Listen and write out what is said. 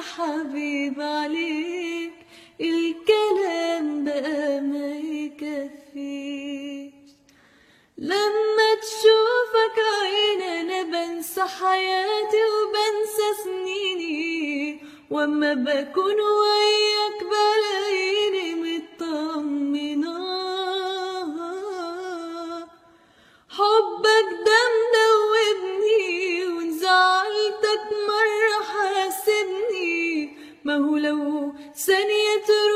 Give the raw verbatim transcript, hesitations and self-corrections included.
حبيب عليك الكلام بقى ما يكفيش. لما تشوفك عين انا بنسى حياتي وبنسى سنيني، واما بكون وياك بلاقيني مطمنة. حبك ده مدوبني وان زعلتك مرة حاسبني، ما هو لو ثانية